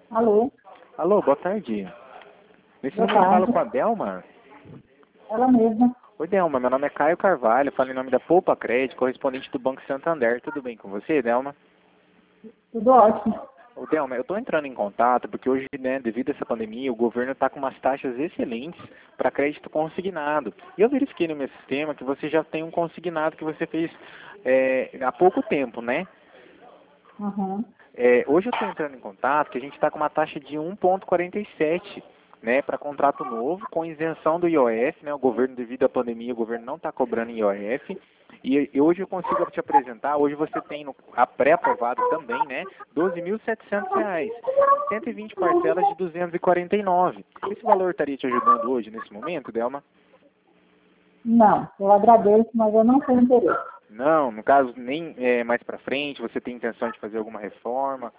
Alô? Alô, boa tarde. Nesse Boa número eu falo tarde. com a Delma. Ela mesma. Oi, Delma, meu nome é Caio Carvalho, falo em nome da Poupa Crédito, correspondente do Banco Santander. Tudo bem com você, Delma? Tudo ótimo. Ô, Delma, eu estou entrando em contato porque hoje, né, devido a essa pandemia, o governo está com umas taxas excelentes para crédito consignado. E eu verifiquei no meu sistema que você já tem um consignado que você fez há pouco tempo, né? Uhum. Hoje eu estou entrando em contato que a gente está com uma taxa de 1,47, né, para contrato novo, com isenção do IOF, né, o governo, devido à pandemia, o governo não está cobrando IOF, e hoje eu consigo te apresentar, hoje você tem a pré-aprovado também, né, R$ 12.700, 120 parcelas de 249. Esse valor estaria te ajudando hoje, nesse momento, Delma? Não, eu agradeço, mas eu não tenho interesse. Não, no caso, nem mais para frente, você tem intenção de fazer alguma reforma?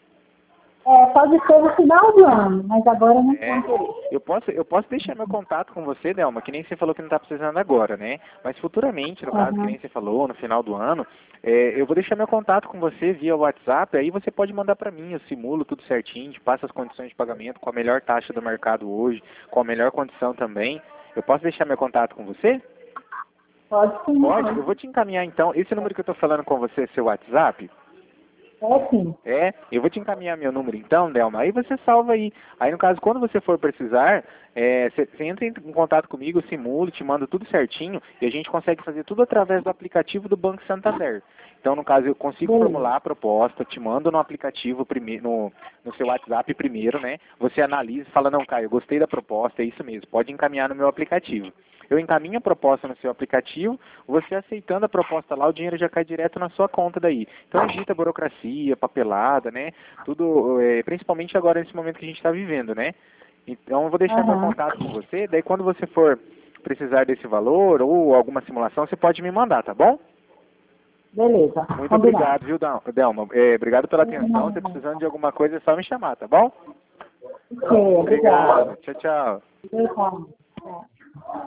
Pode ser no final do ano, mas agora eu não tenho interesse. Eu posso deixar meu contato com você, Delma, que nem você falou que não está precisando agora, né? Mas futuramente, no caso, que Uhum. nem você falou, no final do ano, eu vou deixar meu contato com você via WhatsApp, aí você pode mandar para mim, eu simulo tudo certinho, te passo as condições de pagamento com a melhor taxa do mercado hoje, com a melhor condição também. Eu posso deixar meu contato com você? Pode sim. Pode? Eu vou te encaminhar então. Esse número que eu estou falando com você é seu WhatsApp? Sim. Eu vou te encaminhar meu número então, Delma, aí você salva aí. Aí no caso, quando você for precisar, você entra em contato comigo, eu simulo, te mando tudo certinho e a gente consegue fazer tudo através do aplicativo do Banco Santander. Então, no caso, eu consigo Beleza. formular a proposta, te mando no aplicativo primeiro, no seu WhatsApp primeiro, né? Você analisa e fala, não, Caio, eu gostei da proposta, é isso mesmo, pode encaminhar no meu aplicativo. Eu encaminho a proposta no seu aplicativo, você aceitando a proposta lá, o dinheiro já cai direto na sua conta daí. Então evita burocracia, papelada, né? Tudo, principalmente agora nesse momento que a gente está vivendo, né? Então eu vou deixar meu Uhum. contato com você, daí quando você for precisar desse valor ou alguma simulação, você pode me mandar, tá bom? Beleza. Muito Combinado. obrigado, viu, Delma? Obrigado pela atenção, se precisando de alguma coisa é só me chamar, tá bom? Ok, obrigada. Obrigado, tchau, tchau. Obrigada.